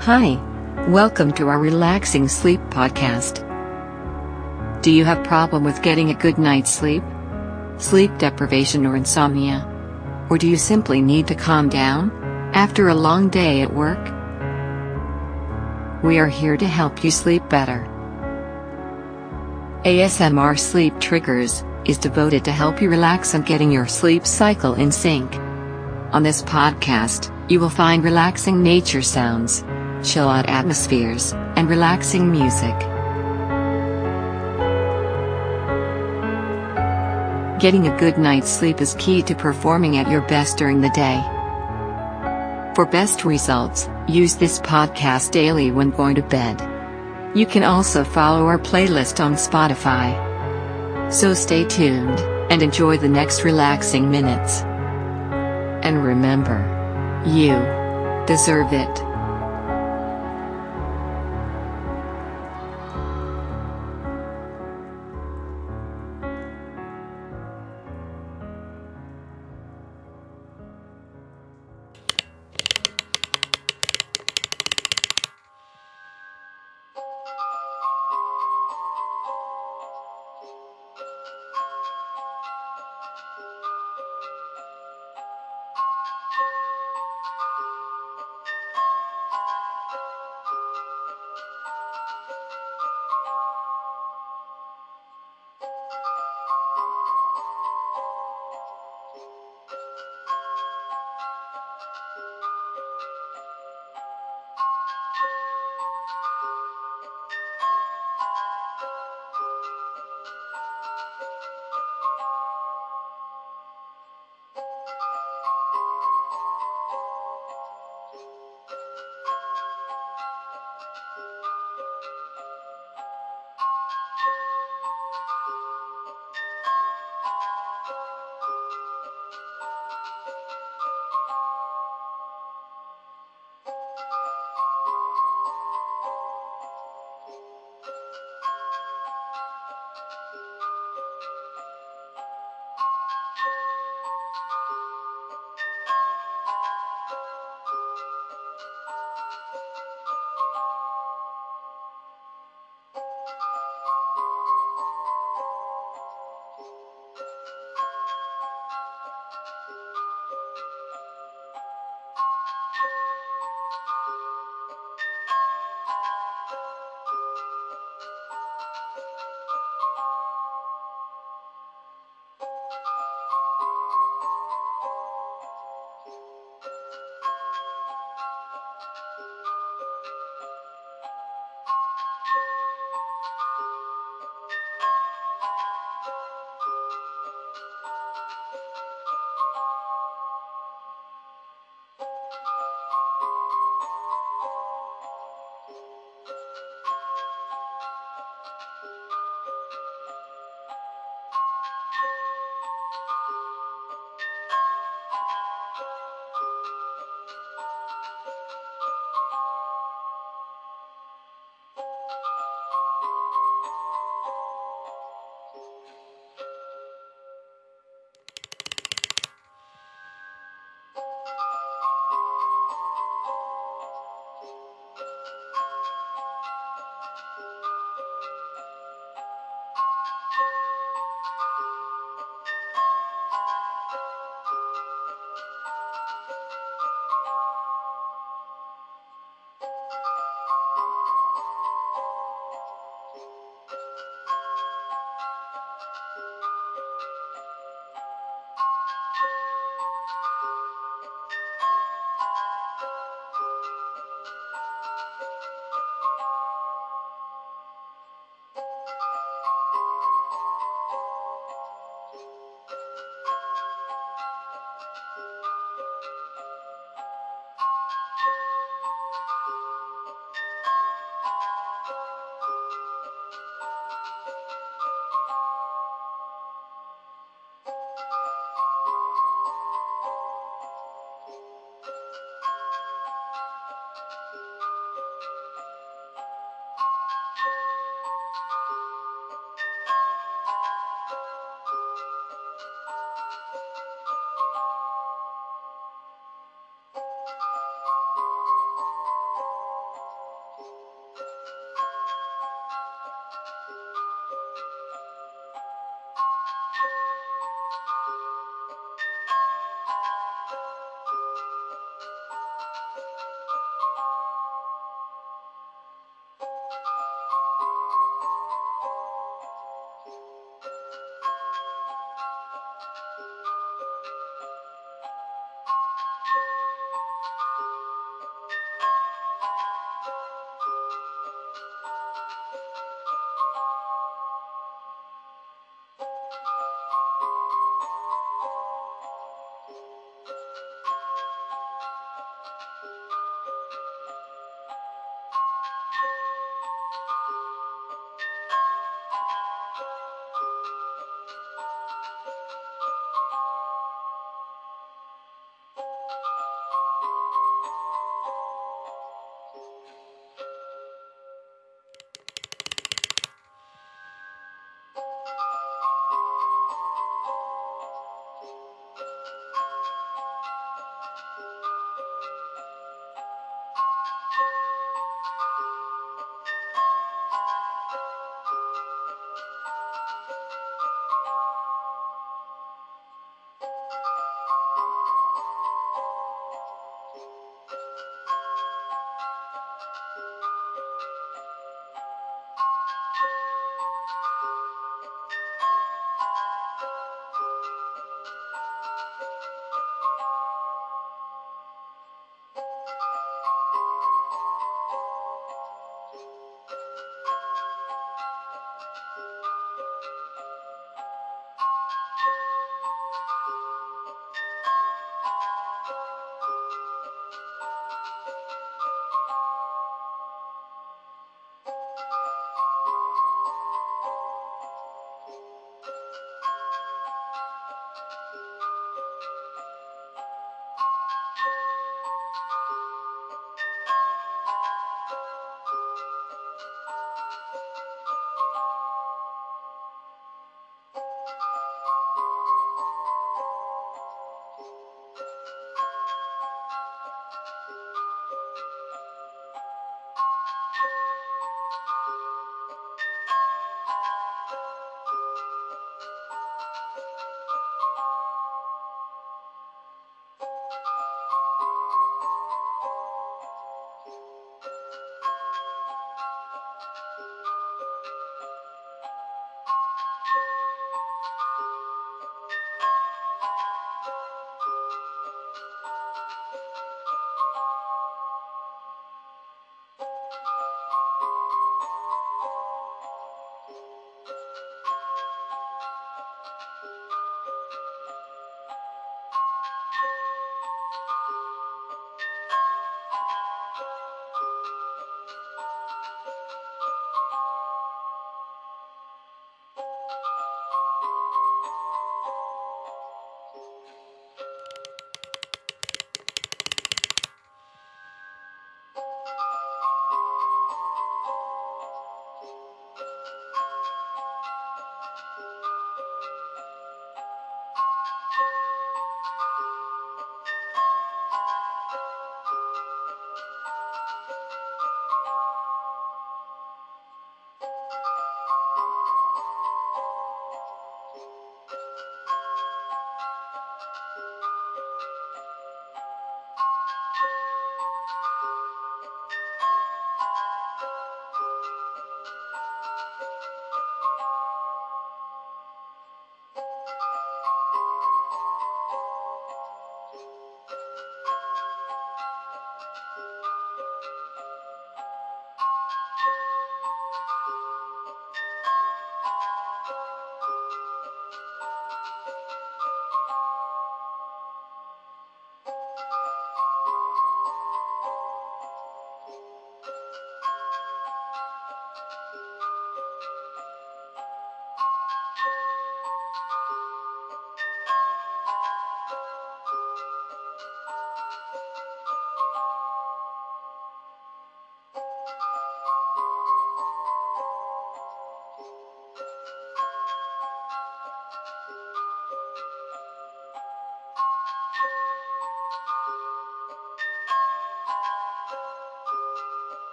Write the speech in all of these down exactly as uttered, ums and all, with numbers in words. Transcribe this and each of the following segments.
Hi, welcome to our Relaxing Sleep podcast. Do you have problem with getting a good night's sleep? Sleep deprivation or insomnia? Or do you simply need to calm down after a long day at work? We are here to help you sleep better. A S M R Sleep Triggers is devoted to help you relax and getting your sleep cycle in sync. On this podcast, you will find relaxing nature sounds, chill-out atmospheres, and relaxing music. Getting a good night's sleep is key to performing at your best during the day. For best results, use this podcast daily when going to bed. You can also follow our playlist on Spotify. So stay tuned, and enjoy the next relaxing minutes. And remember, you deserve it.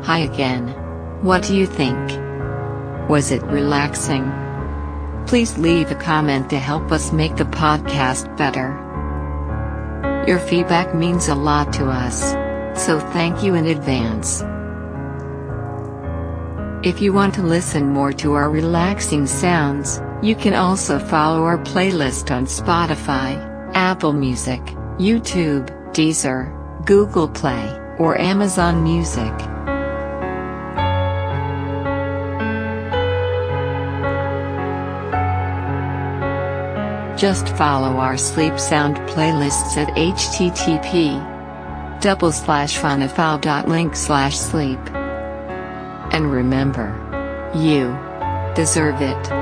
Hi again. What do you think? Was it relaxing? Please leave a comment to help us make the podcast better. Your feedback means a lot to us, so thank you in advance. If you want to listen more to our relaxing sounds, you can also follow our playlist on Spotify, Apple Music, YouTube, Deezer, Google Play, or Amazon Music. Just follow our sleep sound playlists at http double slash funafile dot link slash sleep. And remember, you deserve it.